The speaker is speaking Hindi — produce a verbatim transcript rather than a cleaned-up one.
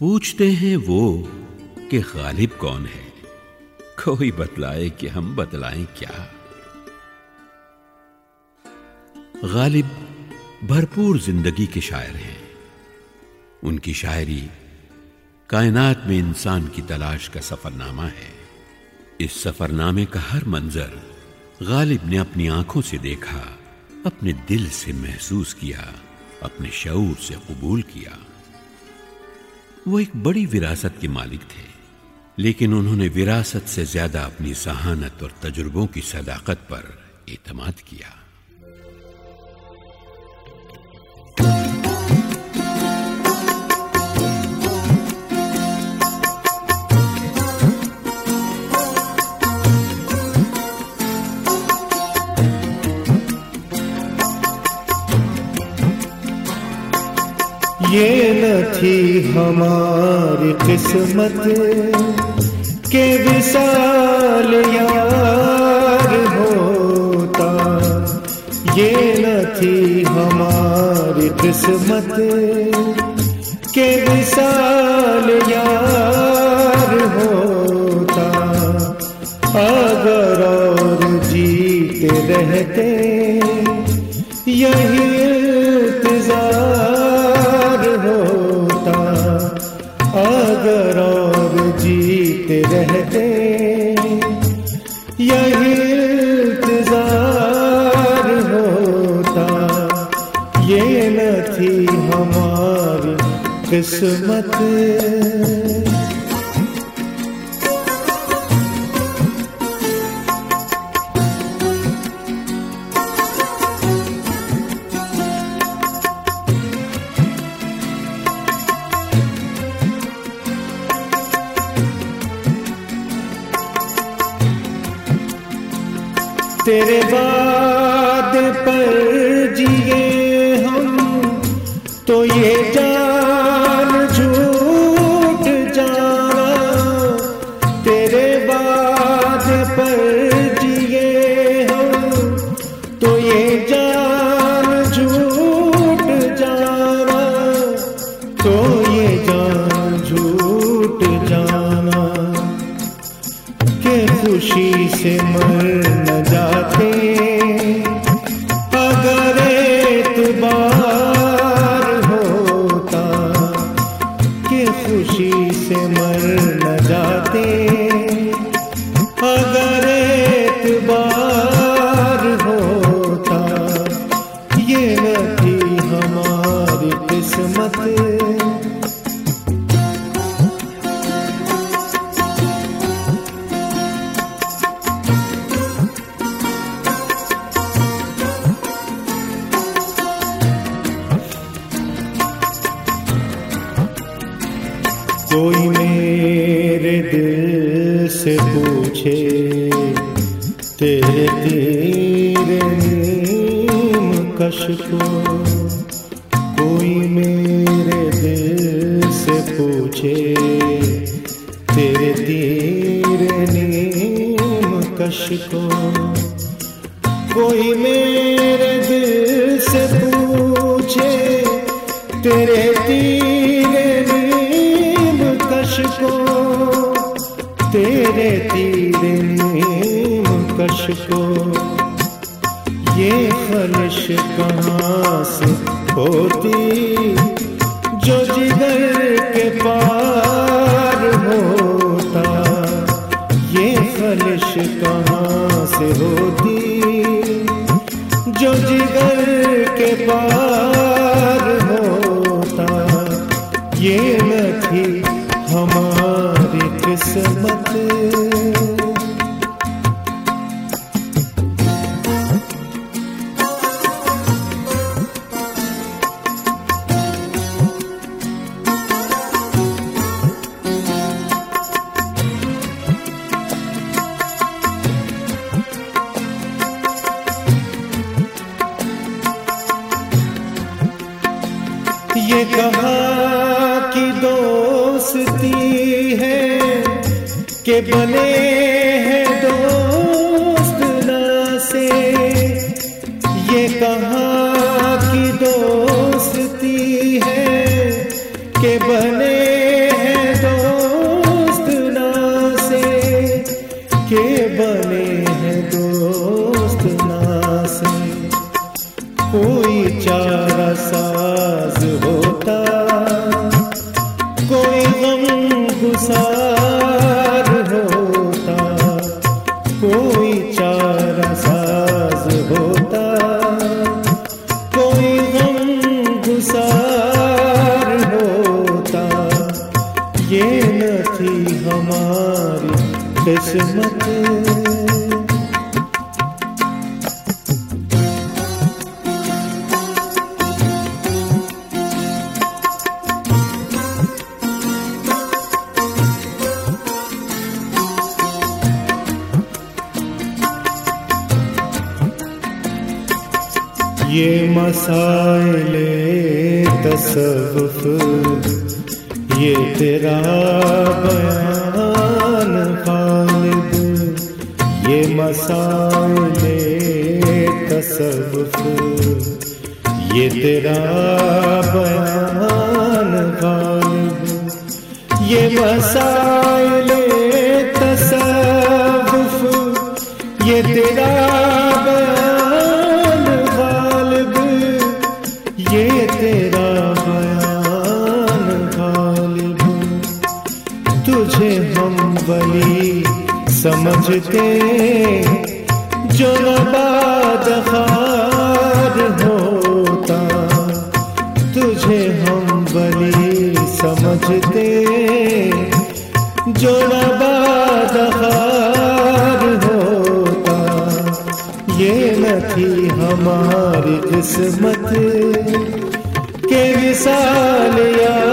पूछते हैं वो कि गालिब कौन है, कोई बतलाए कि हम बतलाएं क्या। गालिब भरपूर जिंदगी के शायर हैं। उनकी शायरी कायनात में इंसान की तलाश का सफरनामा है। इस सफरनामे का हर मंजर गालिब ने अपनी आंखों से देखा, अपने दिल से महसूस किया, अपने शऊर से कबूल किया। वो एक बड़ी विरासत के मालिक थे, लेकिन उन्होंने विरासत से ज्यादा अपनी जहानत और तजुर्बों की सदाकत पर एतमाद किया। ये न थी हमारी किस्मत के विसाल यार होता, ये न थी हमारी किस्मत के विसाल यार होता। अगर और जीते रहते यही इंतजार होता, अगर और जीते रहते यही इंतजार होता। ये न थी हमारी किस्मत। तेरे वादे पर जिए हम तो ये जान झूठ जाना, तेरे वादे पर जिए हम तो ये जान झूठ जाना, तो ये जान झूठ जाना कि खुशी से मर न जाते अगर एतबार होता, कि खुशी से मर न जाते अगर एतबार होता। ये न थी हमारी किस्मत। कोई मेरे दिल से पूछे तेरे तीर नीम कश को, कोई मेरे दिल से पूछे तेरे तीर नीम कश को, कोई मेरे दिल से पूछे तेरे तीर कश को, तेरे तीर नीम कश को। ये खलिश कहाँ से होती जो जिगर के पार होता, ये खलिश कहाँ से होती जो जिगर के पार होता। ये न थी हमारी किस्मत। ये कहाँ की दोस्ती है कि बने हैं दोस्त ना से, ये कहाँ की दोस्ती है कि बने किस्मत। ये मसाइले तसव्वुफ, ये तेरा बयान गालिब। ये मसाइले तसव्वुफ, ये तेरा बयान गालिब। ये मसाइले तसव्वुफ, ये तेरा ये तेरा बयान गालिब। तुझे हम वली समझते जो नबादखार होता। तुझे हम वली समझते जो नबादखार होता। ये न थी हमारी किस्मत के विसाल या